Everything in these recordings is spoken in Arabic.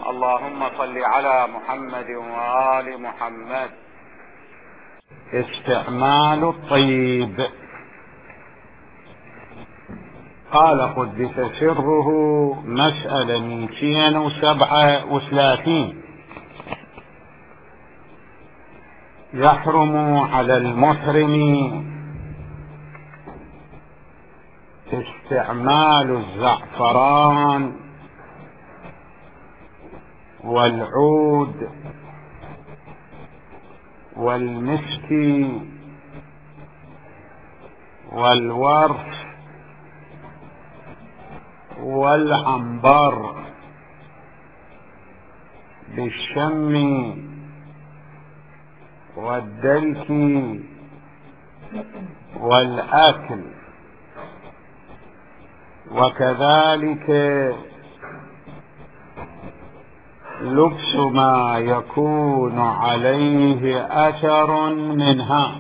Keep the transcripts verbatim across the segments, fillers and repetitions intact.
اللهم صل على محمد وآل محمد. استعمال الطيب. قال قدس سره مسألة مئتين وسبعة وثلاثين: يحرم على المحرم استعمال الزعفران والعود والمسك والورد والعنبر بالشم والدلك والأكل، وكذلك لبس ما يكون عليه أثر منها،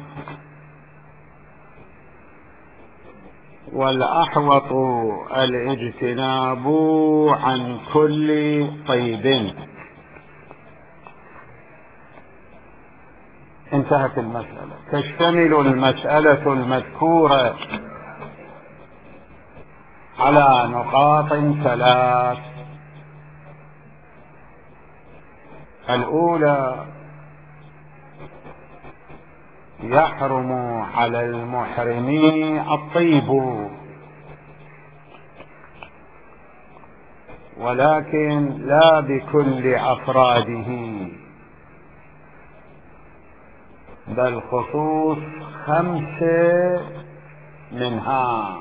والأحوط الاجتناب عن كل طيب. انتهت المسألة. تشتمل المسألة المذكورة على نقاط ثلاث: الأولى: يحرم على المحرم الطيب، ولكن لا بكل أفراده، بل خصوص خمسة منها،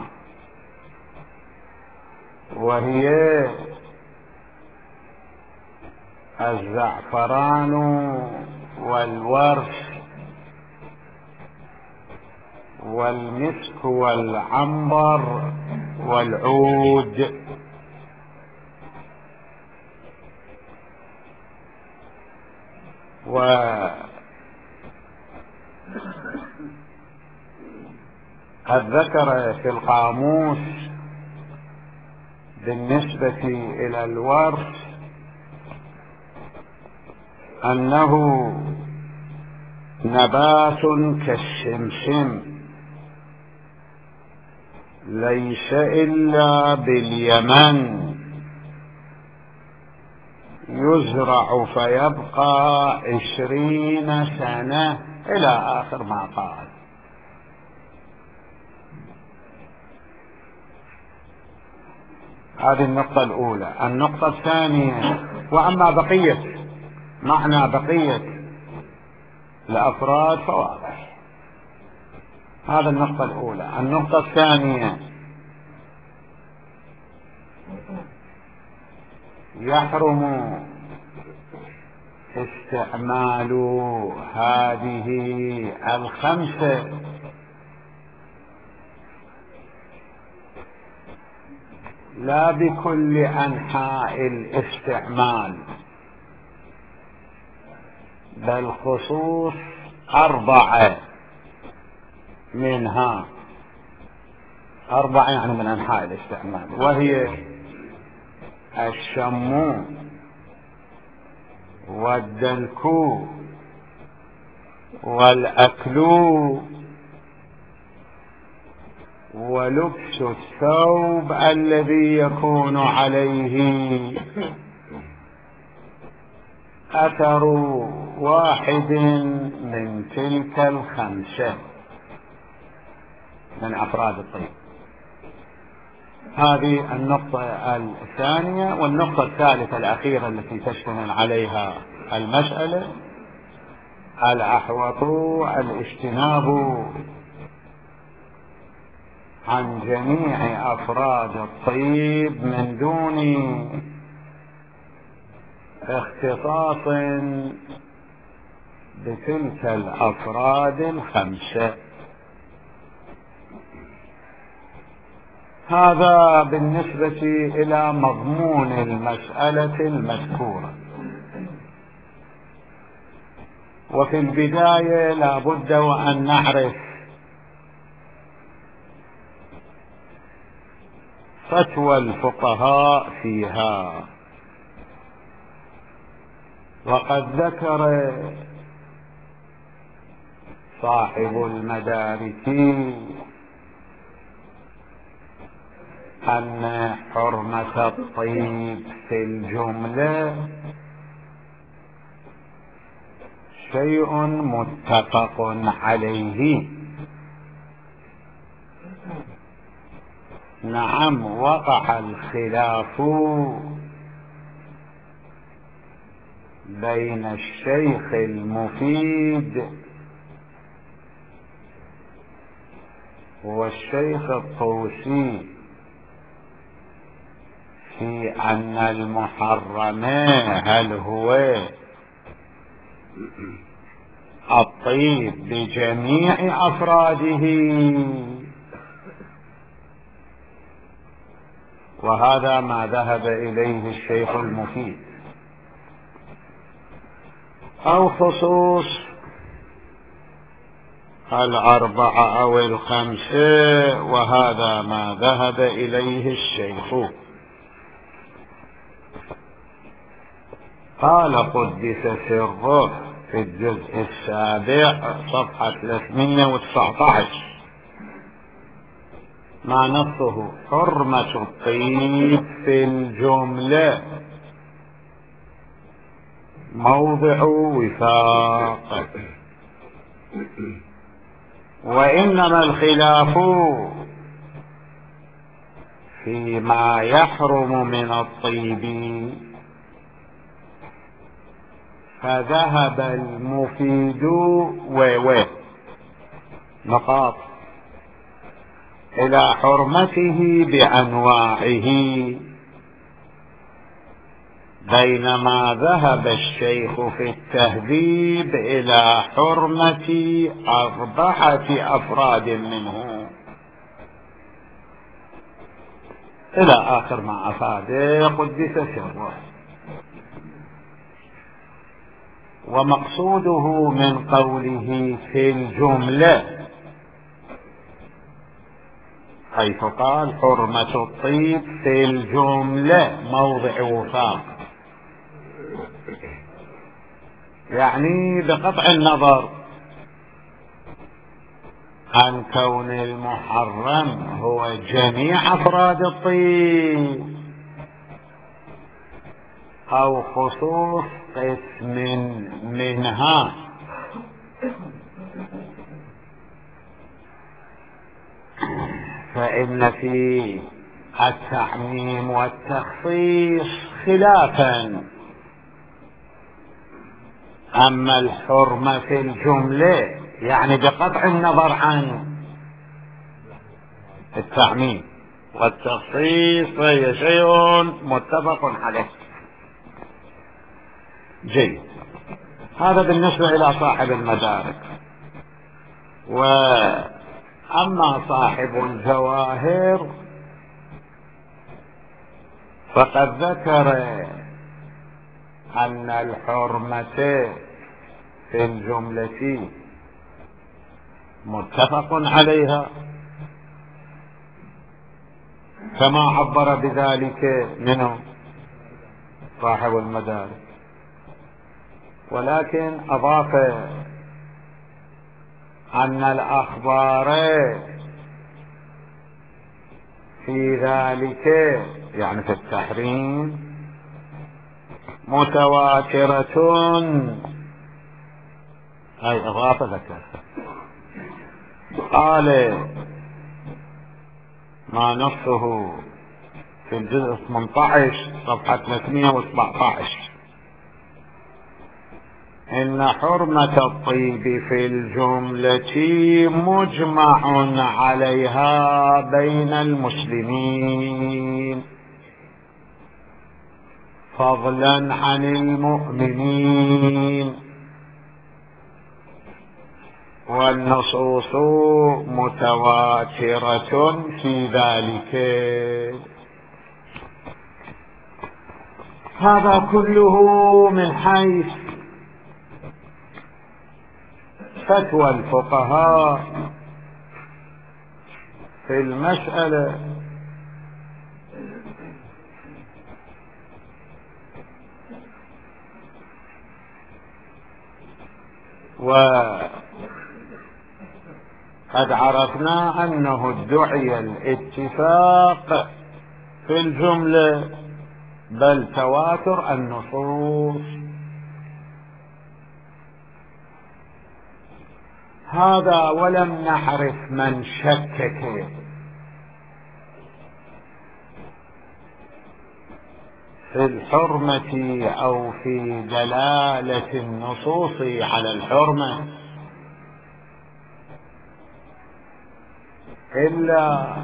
وهي الزعفران والورد والمسك والعنبر والعود. وقد ذكر في القاموس بالنسبة إلى الورد أنه نبات كالسمسم، ليس إلا باليمن، يزرع فيبقى عشرين سنة إلى آخر ما قال. هذه النقطة الأولى. النقطة الثانية: وأما بقية معنى بقية الأفراد فواضح. هذا النقطة الأولى. النقطة الثانية: يحرم استعمال هذه الخمسة لا بكل أنحاء الاستعمال، بل خصوص أربعة منها، أربعة يعني من أنحاء الاستعمال، وهي الشم والدلك والأكل ولبس الثوب الذي يكون عليه أثر واحد من تلك الخمسة من أفراد الطيب. هذه النقطة الثانية. والنقطة الثالثة الأخيرة التي تشتمل عليها المسألة: الأحوط الاجتناب عن جميع أفراد الطيب من دون اختصاص بتلك الأفراد الخمسة. هذا بالنسبة إلى مضمون المسألة المذكورة. وفي البداية لا بد وأن نعرف فتوى الفقهاء فيها. وقد ذكر صاحب المدارك أن حرمة الطيب في الجملة شيء متفق عليه. نعم، وقع الخلاف بين الشيخ المفيد والشيخ الطوسي في أن المحرم هل هو الطيب بجميع أفراده، وهذا ما ذهب إليه الشيخ المفيد، أو خصوص الأربعة أو الخمسة، وهذا ما ذهب إليه الشيخ. قال قدس سره في الجزء السابع صفحة ثلاثمئة وتسعة عشر ما نصه: حرمة الطيب في الجملة موضع وفاق، وإنما الخلاف فيما يحرم من الطيب، فذهب المفيد و نقاط إلى حرمته بأنواعه، بينما ذهب الشيخ في التهذيب إلى حرمة أربعة أفراد منه، إلى آخر ما أفاده قدس سره. ومقصوده من قوله في الجملة حيث قال حرمة الطيب في الجملة موضع وفاق، يعني بقطع النظر عن كون المحرم هو جميع أفراد الطيب أو خصوص قسم منها، فإن في التعميم والتخصيص خلافا. أما الحرمة في الجملة يعني بقطع النظر عن التعميم والتخصيص فهي شيء متفق عليه. جيد، هذا بالنسبة إلى صاحب المدارك. وأما صاحب الجواهر فقد ذكر أن الحرمة في الجملة متفق عليها كما عبر بذلك منه صاحب المدارك، ولكن أضاف أن الأخبار في ذلك يعني في التحريم متواترة، أي أضاف ذكر. قال ما نصه في الجزء ثمانية عشر صفحة ثلاثمئة وسبعة عشر: إن حرمة الطيب في الجملة مجمع عليها بين المسلمين فضلا عن المؤمنين، والنصوص متواترة في ذلك. هذا كله من حيث فتوى الفقهاء في المسألة. وقد عرفنا أنه ادعي الاتفاق في الجملة بل تواتر النصوص. هذا ولم نعرف من شكك في الحرمة أو في دلالة النصوص على الحرمة إلا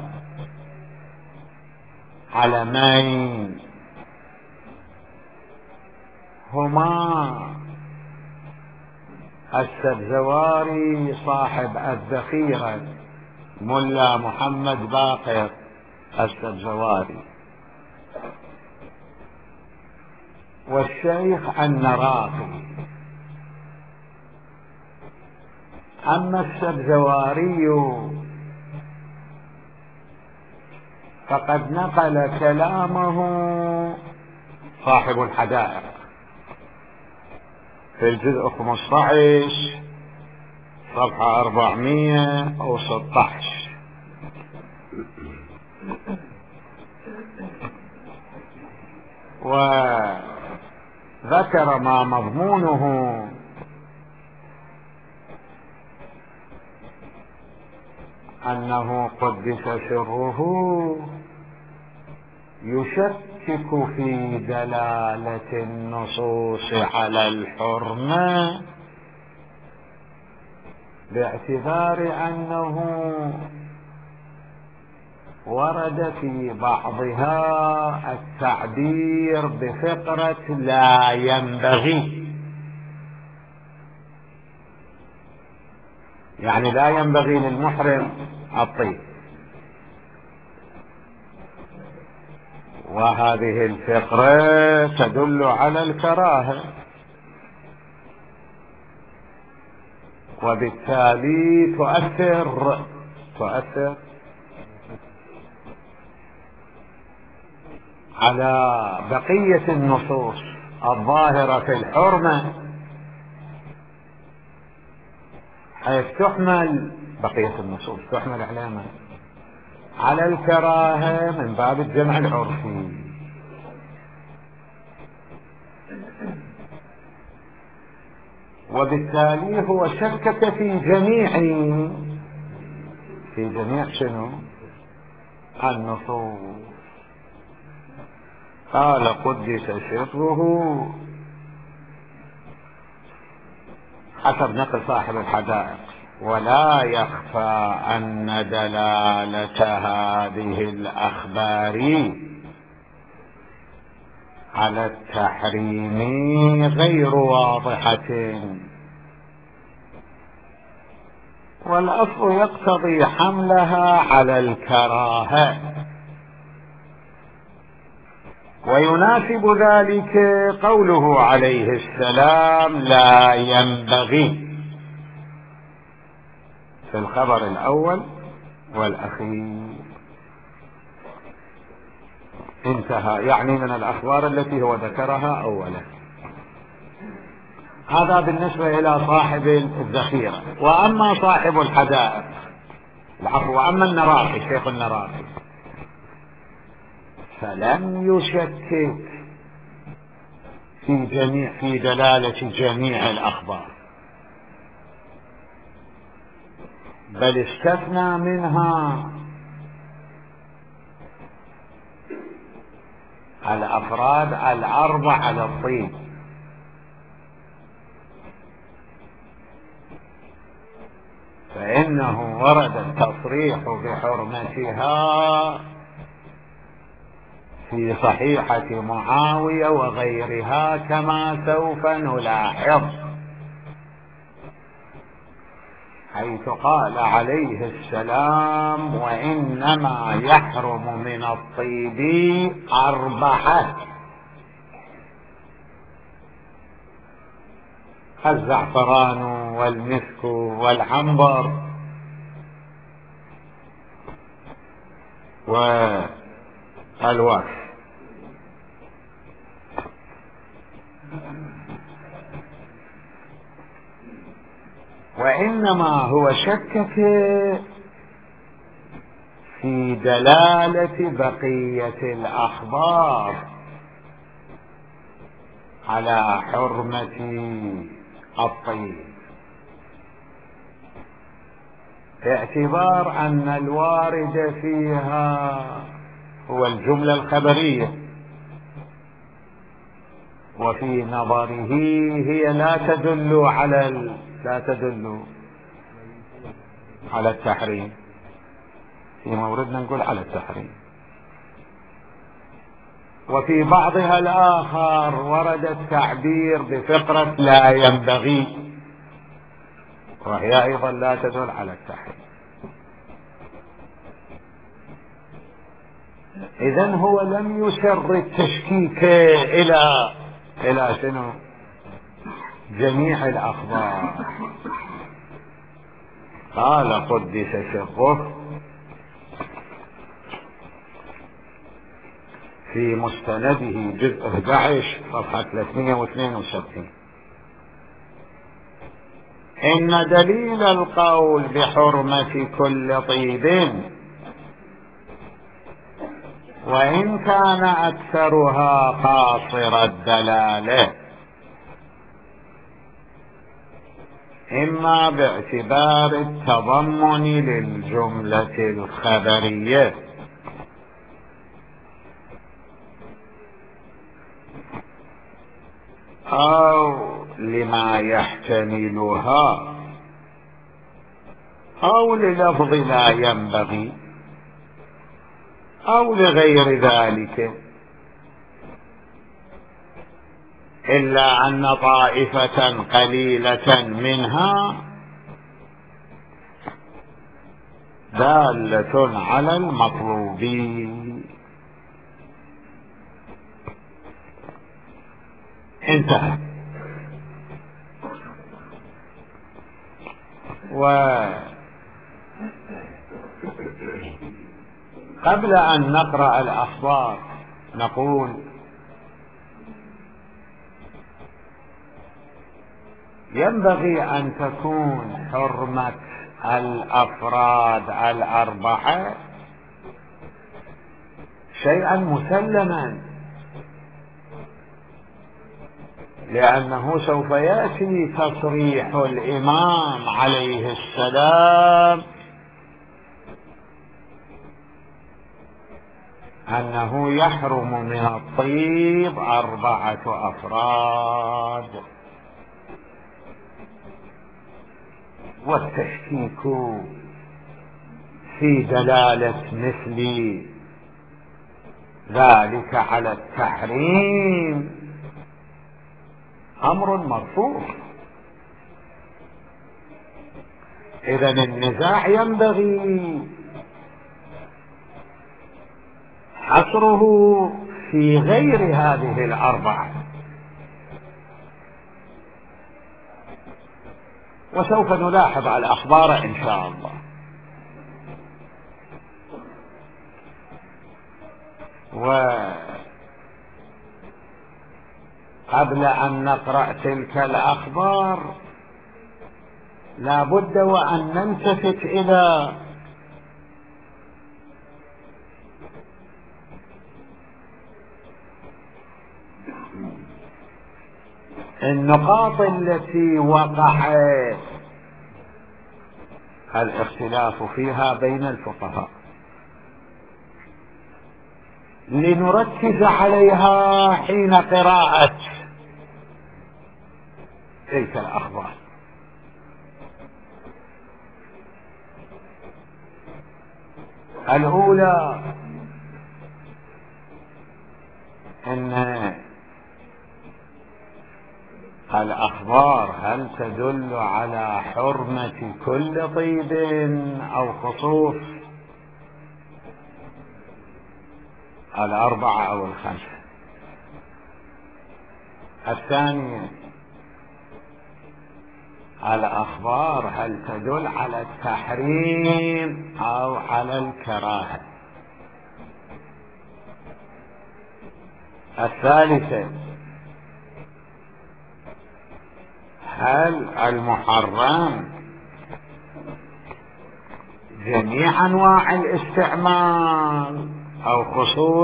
علمين هما السبزواري صاحب الذخيرة ملا محمد باقر السبزواري، والشيخ النراقي. أما السبزواري فقد نقل كلامه صاحب الحدائق في الجزء خمسة عشر صفحة أربعمائة وستة عشر، وذكر ما مضمونه أنه قدس سره يشكك في دلالة النصوص على الحرمة باعتبار أنه ورد في بعضها التعبير بفقرة لا ينبغي، يعني لا ينبغي للمحرم الطيب، وهذه الفقرة تدل على الكراهة، وبالتالي تؤثر تؤثر على بقية النصوص الظاهرة في الحرمة، حيث تحمل بقية النصوص تحمل علامة على الكراهة من باب الجمع العرفي. وبالتالي هو شكك في جميع في جميع شنو النصوص. قال قدس سره حسب نقل صاحب الحدائق: ولا يخفى أن دلالة هذه الأخبار على التحريم غير واضحة، والأصل يقتضي حملها على الكراهة، ويناسب ذلك قوله عليه السلام لا ينبغي في الخبر الأول والأخير. انتهى، يعني من الأخبار التي هو ذكرها أولا. هذا بالنسبة إلى صاحب الذخيرة. وأما صاحب الحدائق العفو وأما النراقي شيخ النراقي فلم يشكك في جميع في دلالة جميع الأخبار، بل استثنى منها الأفراد الأربع على الطين، فإنه ورد التصريح بحرمتها في صحيحة معاوية وغيرها كما سوف نلاحظ، حيث قال عليه السلام: وإنما يحرم من الطيب أربعة: الزعفران والمسك والعنبر والورد. وإنما هو شكك في دلالة بقية الأخبار على حرمة الطيب، باعتبار أن الوارد فيها هو الجملة الخبرية، وفي نظره هي لا تدل على ال... لا تدل على التحريم. في موردنا نقول على التحريم. وفي بعضها الآخر ورد التعبير بفقرة لا ينبغي، وهي أيضا لا تدل على التحريم. إذن هو لم يسر التشكيك إلى إلى شنو؟ جميع الأخبار. قال قدس سره في مستنده جزء أحد عشر صفحة ثلاثمئة واثنين وسبعين: إن دليل القول بحرمة كل طيب وإن كان أكثرها قاصر الدلالة إما باعتبار التضمن للجملة الخبرية أو لما يحتملها أو للفظ لا ينبغي أو لغير ذلك، إلا أن طائفة قليلة منها دالة على المطلوب. انتهى. وقبل أن نقرأ الأخبار نقول ينبغي أن تكون حرمة الأفراد الأربعة شيئا مسلما، لأنه سوف يأتي تصريح الإمام عليه السلام أنه يحرم من الطيب أربعة أفراد، والتشكيك في دلالة مثل ذلك على التحريم أمر مرفوض. إذن النزاع ينبغي حصره في غير هذه الأربعة، وسوف نلاحظ على الأخبار إن شاء الله. وقبل أن نقرأ تلك الأخبار لا بد وأن نلتفت إلى النقاط التي وقع الاختلاف فيها بين الفقهاء لنركز عليها حين قراءة تلك الأخبار. الأولى أن الأخبار هل تدل على حرمة كل طيب أو خصوص الأربعة أو الخمسة. الثانية الأخبار هل تدل على التحريم أو على الكراهة. الثالثة هل المحرم جميع أنواع الاستعمال أو خصوص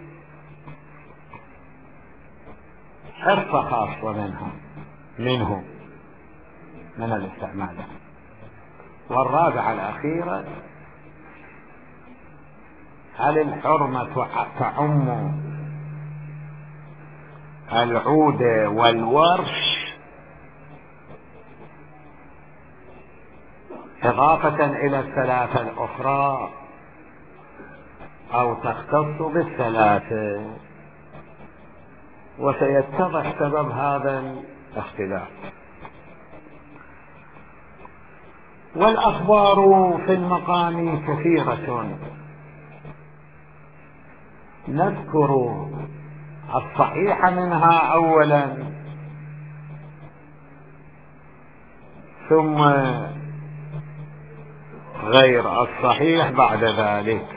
حصة خاصة منها منه من الاستعمال. والرابعة الأخيرة: هل الحرمة تعم العود والورش إضافة إلى الثلاثة الأخرى أو تختص بالثلاثة؟ وسيتضح سبب هذا الاختلاف. والأخبار في المقام كثيرة، نذكر الصحيح منها أولا ثم غير الصحيح بعد ذلك،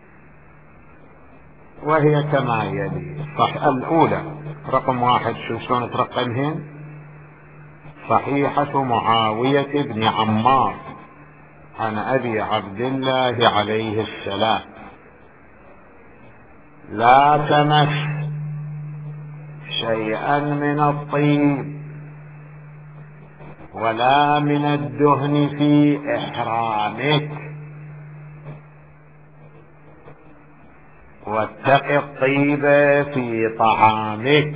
وهي كما يلي. صح الأولى رقم واحد، شو شلون ترقمهن؟ صحيحة معاوية بن عمار عن أبي عبد الله عليه السلام: لا تمس شيئا من الطيب ولا من الدهن في إحرامك، واتق الطيب في طعامك،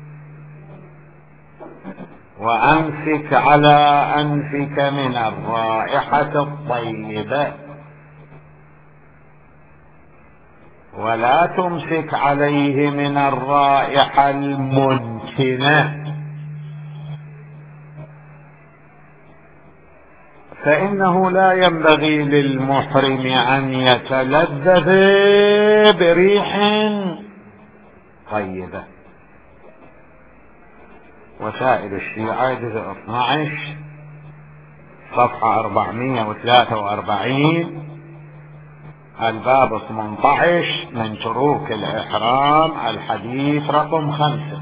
وأمسك على أنفك من الرائحة الطيبة، ولا تمسك عليه من الرائحة المنتنة، فإنه لا ينبغي للمحرم أن يتلذذ بريح طيبة. وسائل الشيعة جزء اثني عشر صفحة أربعمائة وثلاثة وأربعين الباب ثمانية عشر من تروك الإحرام الحديث رقم خمسة.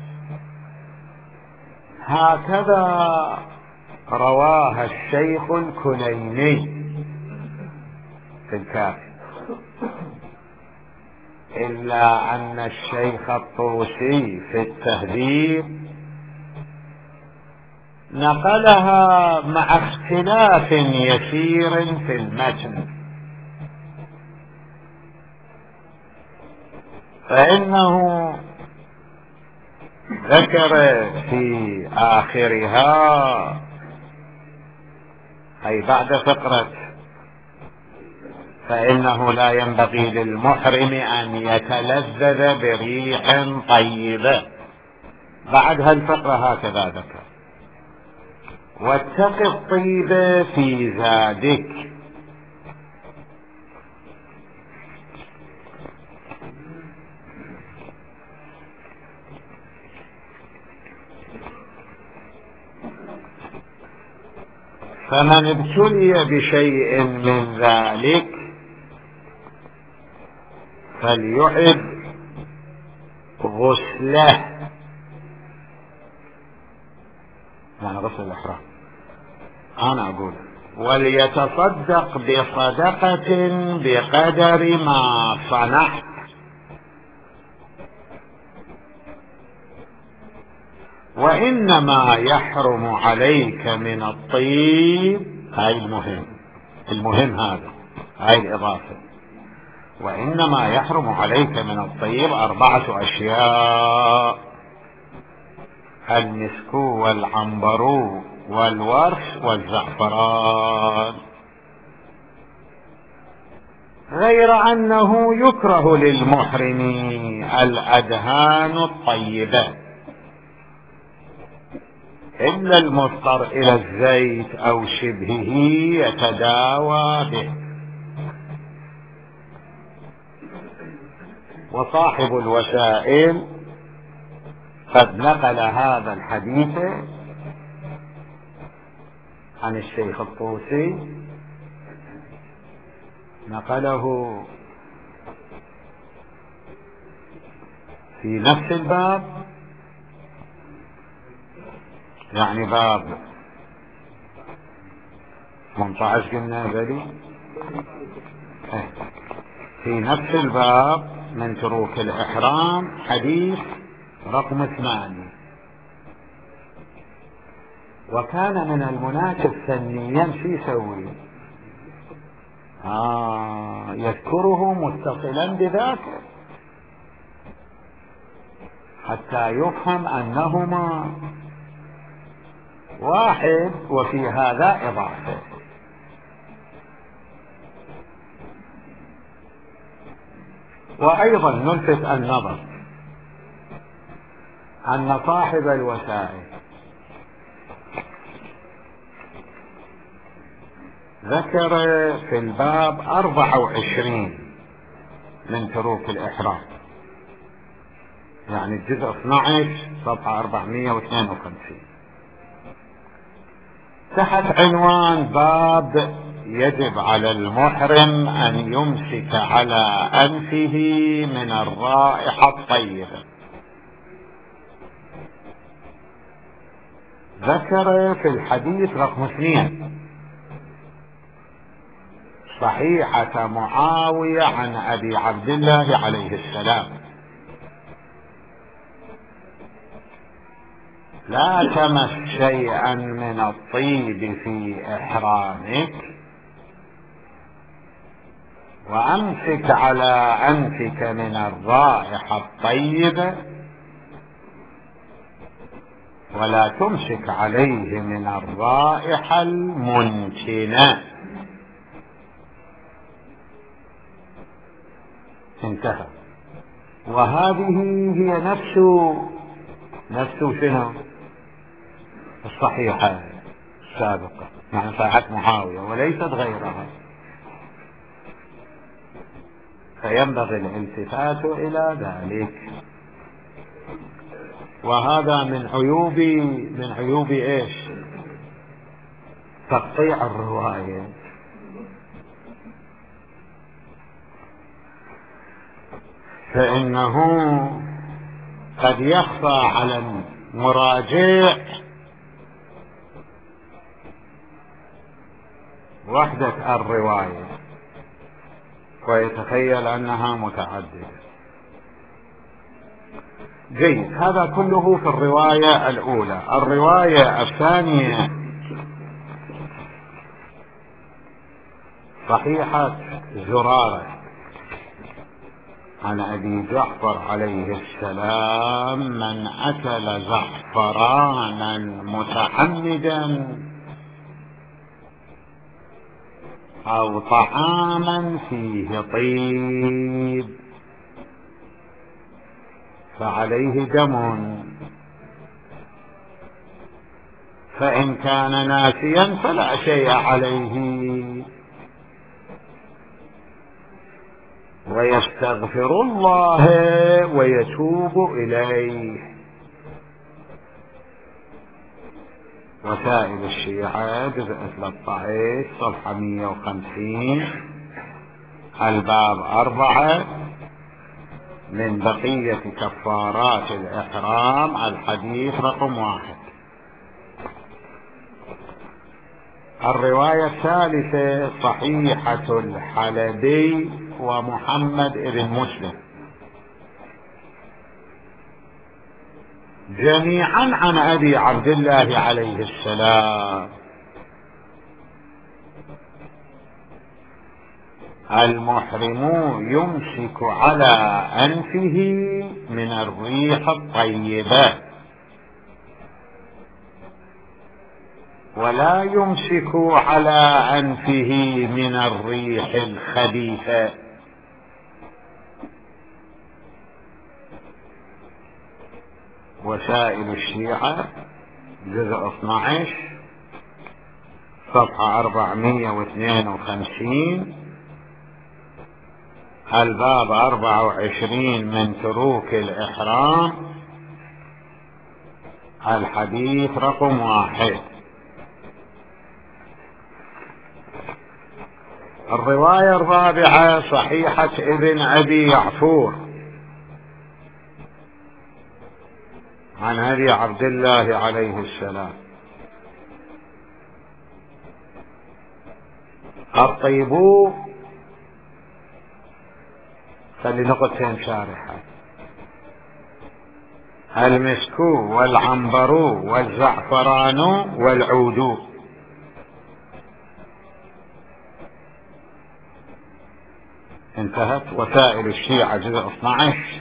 هكذا رواها الشيخ الكليني في الكافي، إلا أن الشيخ الطوسي في التهذيب نقلها مع اختلاف يسير في المتن، فإنه ذكر في آخرها أي بعد فقرة فإنه لا ينبغي للمحرم أن يتلذذ بريح طيبة، بعد هالفقرة هكذا ذكر: واتق الطيب في زادك. فمن ابتلي بشيء من ذلك فليعد غسله، يعني غسل الإحرام أنا أقول، وليتصدق بصدقة بقدر ما صنعت، وإنما يحرم عليك من الطيب، هاي المهم المهم هذا هاي الإضافة، وإنما يحرم عليك من الطيب أربعة أشياء: المسك والعنبر والورش والزعفران، غير أنه يكره للمحرم الأدهان الطيبة إلا المضطر إلى الزيت أو شبهه يتداوى به. وصاحب الوسائل قد نقل هذا الحديث عن الشيخ الطوسي، نقله في نفس الباب، يعني باب ثمانية عشر قلنا ذلك في نفس الباب من تروك الإحرام حديث رقم اثنان. وكان من المناسب فنيا شو يسوي؟ آه يذكره متصلا بذاك حتى يفهم أنهما واحد، وفي هذا إضافة. وأيضا نلفت النظر أن صاحب الوسائل ذكر في الباب أربعة وعشرين من تروك الإحرام، يعني الجزء اثني عشر صفحة أربعمائة واثنين وخمسين، تحت عنوان باب يجب على المحرم أن يمسك على أنفه من الرائحة الطيبة. ذكر في الحديث رقم اثنين صحيحة معاوية عن أبي عبد الله عليه السلام: لا تمس شيئا من الطيب في إحرامك، وأمسك على أنفك من الرائحة الطيبة، ولا تمسك عليه من الرائحة المنتنة. انتهى. وهذه هي نفس نفس شنو الصحيحة السابقة، يعني صحيحة معاوية وليست غيرها، فينبغي الالتفات إلى ذلك. وهذا من عيوب من عيوب ايش؟ تقطيع الرواية. فإنه قد يخفى على المراجع وحدة الرواية ويتخيل أنها متعددة. جيد، هذا كله في الرواية الأولى. الرواية الثانية صحيحة زرارة عن أبي جعفر عليه السلام: من أكل زعفرانا متعمدا أو طعاما فيه طيب فعليه دم، فإن كان ناسيا فلا شيء عليه، ويستغفر الله ويتوب إليه. وسائل الشيعة جزء ثلاثة عشر صفحة مئة وخمسين، الباب أربعة من بقية كفارات الإحرام، الحديث رقم واحد. الرواية الثالثة صحيحة الحلبي ومحمد بن مسلم جميعا عن أبي عبد الله عليه السلام: المحرم يمسك على أنفه من الريح الطيبة، ولا يمسك على أنفه من الريح الخبيثة. وسائل الشيعة جزء اثني عشر صفحة أربعمائة واثنين وخمسين، الباب أربعة وعشرين من تروك الإحرام، الحديث رقم واحد. الرواية الرابعة صحيحة ابن أبي يعفور عن أبي عبد الله عليه السلام: الطيب خلي نقطتين شارحة، المسك والعنبر والزعفران والعود. انتهت. وسائل الشيعة جزء اثني عشر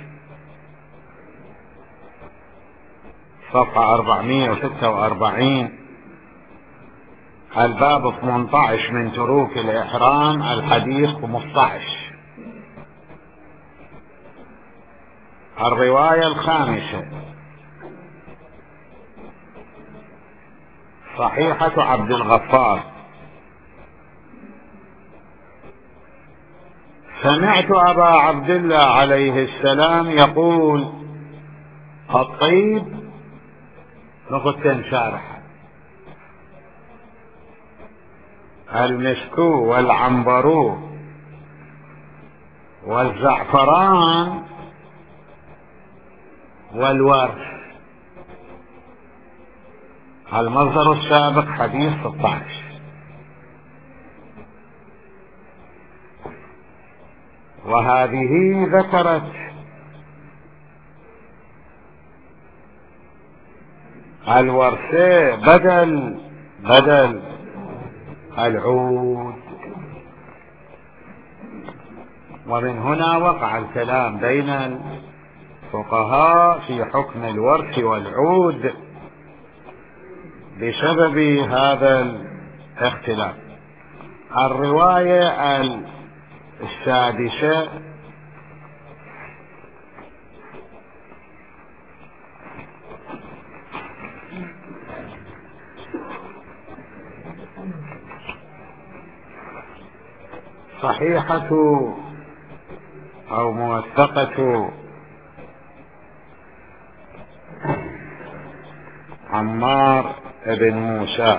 صفحة أربعمائة وستة وأربعين، الباب ثمانية عشر من تروك الإحرام، الحديث خمسة عشر. الرواية الخامسة صحيحة عبد الغفار، سمعت أبا عبد الله عليه السلام يقول الطيب نقطتين شارحة، المسك والعنبر والزعفران والورد. المصدر السابق حديث ستة عشر. وهذه ذكرت الورثة بدل بدل العود، ومن هنا وقع الكلام بين الفقهاء في حكم الورث والعود بسبب هذا الاختلاف. الرواية السادسة صحيحة أو موثقة عمار بن موسى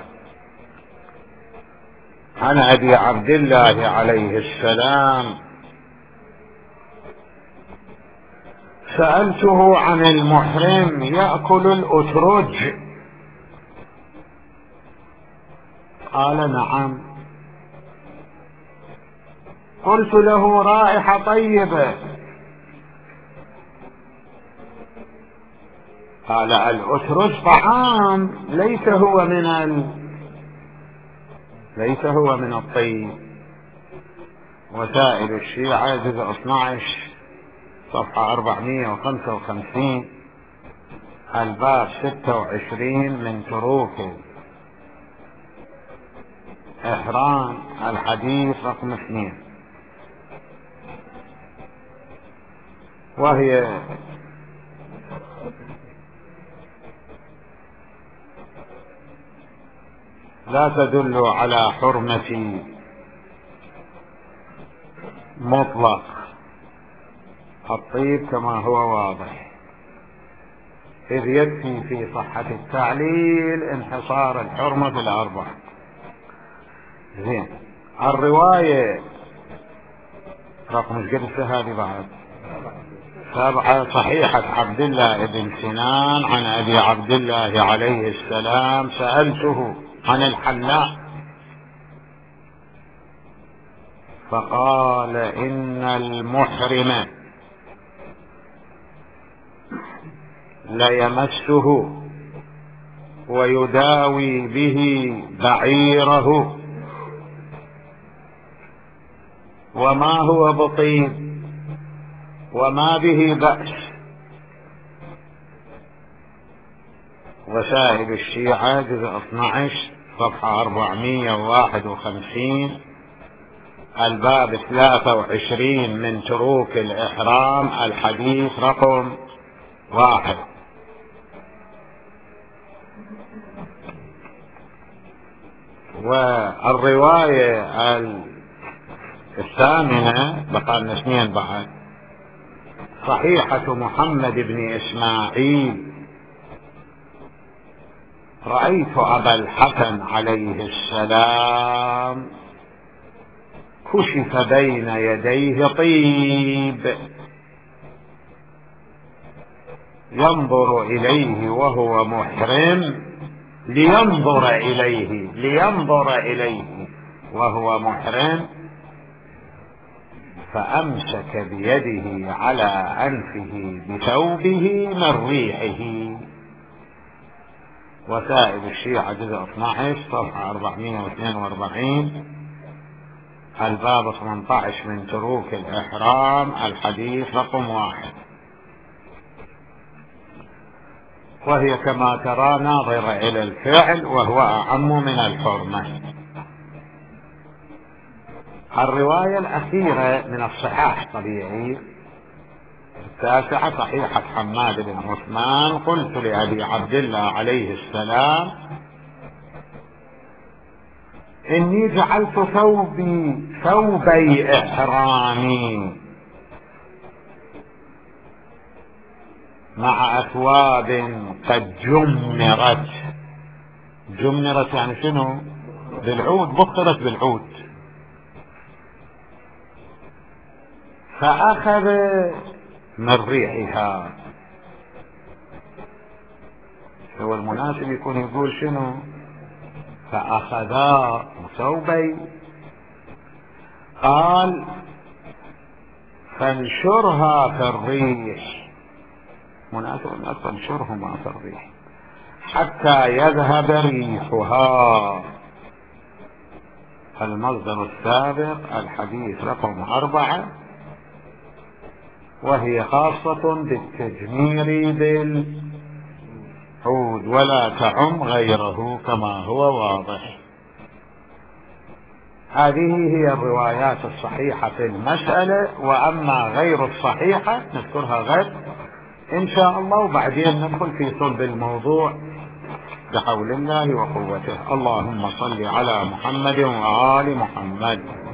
عن أبي عبد الله عليه السلام، سألته عن المحرم يأكل الأترج، قال نعم. قلت له رائحة طيبة، قال الأترج طعام ليس هو من ال... ليس هو من الطيب. وسائل الشيعة جزء اثني عشر صفحة أربعمائة وخمسة وخمسين، الباب ستة وعشرين من تروك إحرام، الحديث رقم اثنين. وهي لا تدل على حرمة مطلق الطيب كما هو واضح، إذ يكفي في صحة التعليل انحصار الحرمة في الأربعة. زين. الرواية رقم الجلسة هذه بعد سبعة صحيحة عبد الله بن سنان عن أبي عبد الله عليه السلام، سألته عن الحلاق فقال إن المحرم ليمسه ويداوي به بعيره، وما هو بطيب وما به بأس. وسائل الشيعة جزء اثني عشر صفحة أربعمائة وواحد وخمسين، الباب ثلاثة وعشرين من تروك الإحرام، الحديث رقم واحد. والرواية الثامنة بقى لنا اثنين بعد، صحيحة محمد بن إسماعيل، رأيت أبا الحسن عليه السلام كشف بين يديه طيب ينظر إليه وهو محرم، لينظر إليه لينظر إليه وهو محرم فأمسك بيده على أنفه بثوبه من ريحه. وسائل الشيعة جزء اثني عشر صفحة أربعمائة واثنين وأربعين الباب ثمانية عشر من تروك الإحرام الحديث رقم واحد. وهي كما ترى ناظرة إلى الفعل وهو أعم من الحرمة. الرواية الأخيرة من الصحاح طبيعي التاسعة صحيحة حماد بن عثمان قلت لأبي عبد الله عليه السلام إني جعلت ثوبي ثوبي إحرامي مع أثواب قد جمرت. جمرت يعني شنو؟ بالعود، بخرت بالعود. فأخذ من ريحها. هو المناسب يكون يقول شنو؟ فأخذا ثوبي. قال فانشرها في الريح. مناسب أن تنشرهما في الريح حتى يذهب ريحها. المصدر السابق الحديث رقم أربعة، وهي خاصة بالتجمير بالعود ولا تعم غيره كما هو واضح. هذه هي الروايات الصحيحة في المسألة، وأما غير الصحيحة نذكرها غد إن شاء الله، وبعدين ندخل في صلب الموضوع بحول الله وقوته. اللهم صل على محمد وآل محمد.